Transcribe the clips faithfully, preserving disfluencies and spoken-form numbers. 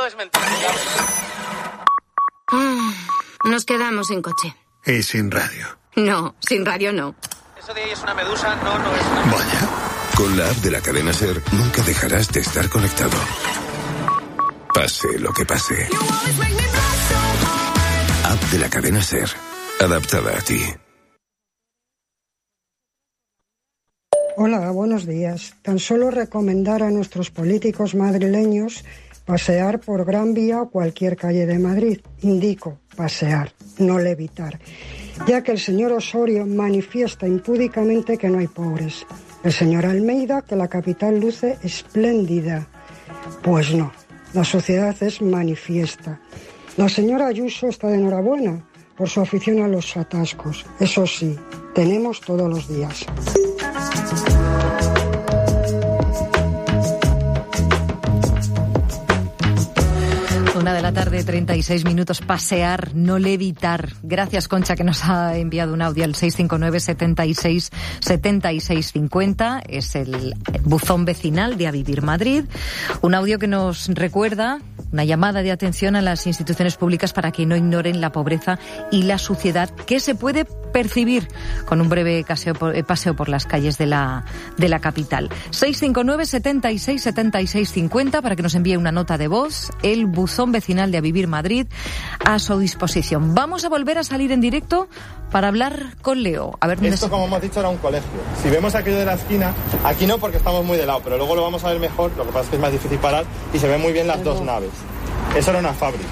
es mentira. Mm, nos quedamos sin coche. Y sin radio. No, sin radio no. Eso de ahí es una medusa, no, no es una... Vaya. Con la app de la cadena SER nunca dejarás de estar conectado. Pase lo que pase. App de la cadena SER. Adaptada a ti. Hola, buenos días. Tan solo recomendar a nuestros políticos madrileños pasear por Gran Vía o cualquier calle de Madrid. Indico, pasear, no levitar. Ya que el señor Osorio manifiesta impúdicamente que no hay pobres. El señor Almeida que la capital luce espléndida. Pues no, la sociedad es manifiesta. La señora Ayuso está de enhorabuena por su afición a los atascos. Eso sí, tenemos todos los días. Una de la tarde, treinta y seis minutos. Pasear, no levitar. Gracias, Concha, que nos ha enviado un audio al seis cinco nueve, setenta y seis, setenta y seis cincuenta. Es el buzón vecinal de A Vivir Madrid. Un audio que nos recuerda una llamada de atención a las instituciones públicas para que no ignoren la pobreza y la suciedad que se puede percibir con un breve paseo por, paseo por las calles de la, de la capital. seis cinco nueve, setenta y seis, setenta y seis cincuenta para que nos envíe una nota de voz. El buzón vecinal de A Vivir Madrid a su disposición. Vamos a volver a salir en directo para hablar con Leo. A ver dónde Esto, se... como hemos dicho, era un colegio. Si vemos aquello de la esquina, aquí no porque estamos muy de lado, pero luego lo vamos a ver mejor, lo que pasa es que es más difícil parar y se ven muy bien las dos naves. Eso era una fábrica.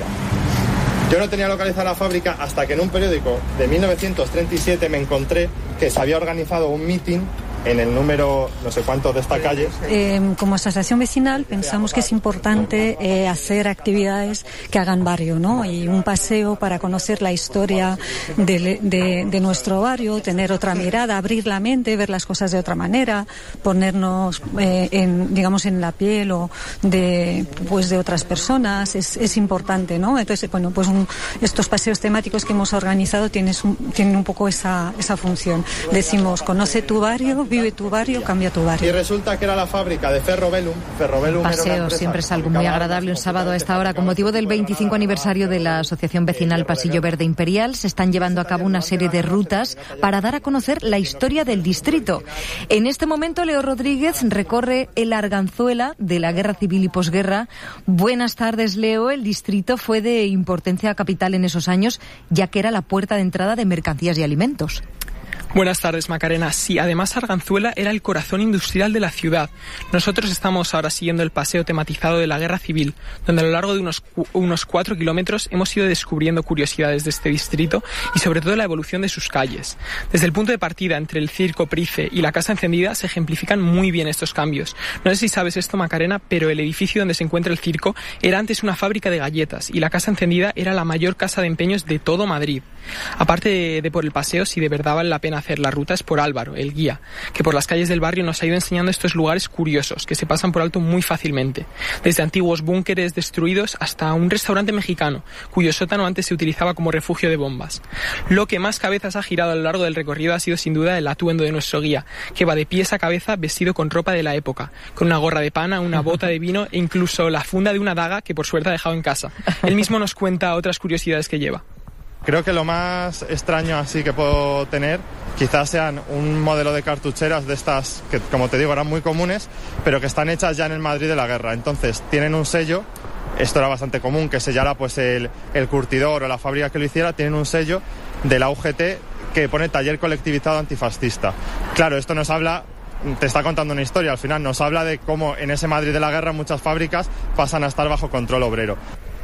Yo no tenía localizada la fábrica hasta que en un periódico de mil novecientos treinta y siete me encontré que se había organizado un meeting en el número no sé cuánto de esta calle. Eh, como asociación vecinal pensamos que es importante eh, hacer actividades que hagan barrio, ¿no? Y un paseo para conocer la historia de, de, de nuestro barrio, tener otra mirada, abrir la mente, ver las cosas de otra manera, ponernos eh, en, digamos, en la piel o de, pues de otras personas, es, es importante, ¿no? Entonces, bueno, pues un, estos paseos temáticos que hemos organizado tienes un, tienen un poco esa, esa función. Decimos, conoce tu barrio, vive tu barrio, cambia tu barrio. Y resulta que era la fábrica de Ferrovelum. Ferrovelum Paseo siempre es algo muy agradable un sábado a esta hora. Con motivo del veinticinco aniversario de la Asociación Vecinal Pasillo Verde Imperial, se están llevando a cabo una serie de rutas para dar a conocer la historia del distrito. En este momento, Leo Rodríguez recorre el Arganzuela de la Guerra Civil y posguerra. Buenas tardes, Leo. El distrito fue de importancia capital en esos años, ya que era la puerta de entrada de mercancías y alimentos. Buenas tardes, Macarena. Sí, además Arganzuela era el corazón industrial de la ciudad. Nosotros estamos ahora siguiendo el paseo tematizado de la Guerra Civil, donde a lo largo de unos, unos cuatro kilómetros hemos ido descubriendo curiosidades de este distrito y sobre todo la evolución de sus calles. Desde el punto de partida entre el Circo Price y la Casa Encendida se ejemplifican muy bien estos cambios. No sé si sabes esto, Macarena, pero el edificio donde se encuentra el circo era antes una fábrica de galletas y la Casa Encendida era la mayor casa de empeños de todo Madrid. Aparte de, de por el paseo, si de verdad vale la pena hacer la ruta es por Álvaro, el guía, que por las calles del barrio nos ha ido enseñando estos lugares curiosos que se pasan por alto muy fácilmente, desde antiguos búnkeres destruidos hasta un restaurante mexicano, cuyo sótano antes se utilizaba como refugio de bombas. Lo que más cabezas ha girado a lo largo del recorrido ha sido sin duda el atuendo de nuestro guía, que va de pies a cabeza vestido con ropa de la época, con una gorra de pana, una bota de vino e incluso la funda de una daga que por suerte ha dejado en casa. Él mismo nos cuenta otras curiosidades que lleva. Creo que lo más extraño así que puedo tener quizás sean un modelo de cartucheras de estas que, como te digo, eran muy comunes, pero que están hechas ya en el Madrid de la guerra. Entonces tienen un sello, esto era bastante común, que sellara pues el, el curtidor o la fábrica que lo hiciera, tienen un sello de la U G T que pone Taller Colectivizado Antifascista. Claro, esto nos habla... Te está contando una historia, al final nos habla de cómo en ese Madrid de la guerra muchas fábricas pasan a estar bajo control obrero.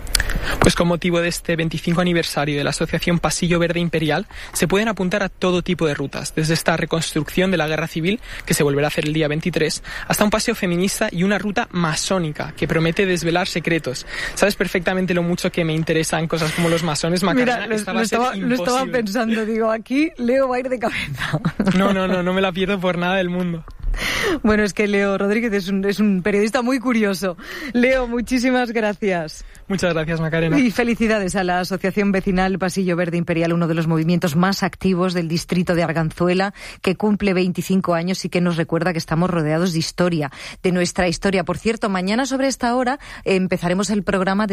Pues con motivo de este veinticinco aniversario de la Asociación Pasillo Verde Imperial se pueden apuntar a todo tipo de rutas, desde esta reconstrucción de la Guerra Civil, que se volverá a hacer el día veintitrés, hasta un paseo feminista y una ruta masónica que promete desvelar secretos. Sabes perfectamente lo mucho que me interesan cosas como los masones, Macarena. Mira, lo, lo, estaba, lo estaba pensando, digo, aquí Leo va a ir de cabeza. No, no, no, no me la pierdo por nada del mundo. Bueno, es que Leo Rodríguez es un, es un periodista muy curioso. Leo, muchísimas gracias. Muchas gracias, Macarena. Y felicidades a la Asociación Vecinal Pasillo Verde Imperial, uno de los movimientos más activos del distrito de Arganzuela, que cumple veinticinco años y que nos recuerda que estamos rodeados de historia, de nuestra historia. Por cierto, mañana sobre esta hora eh, empezaremos el programa de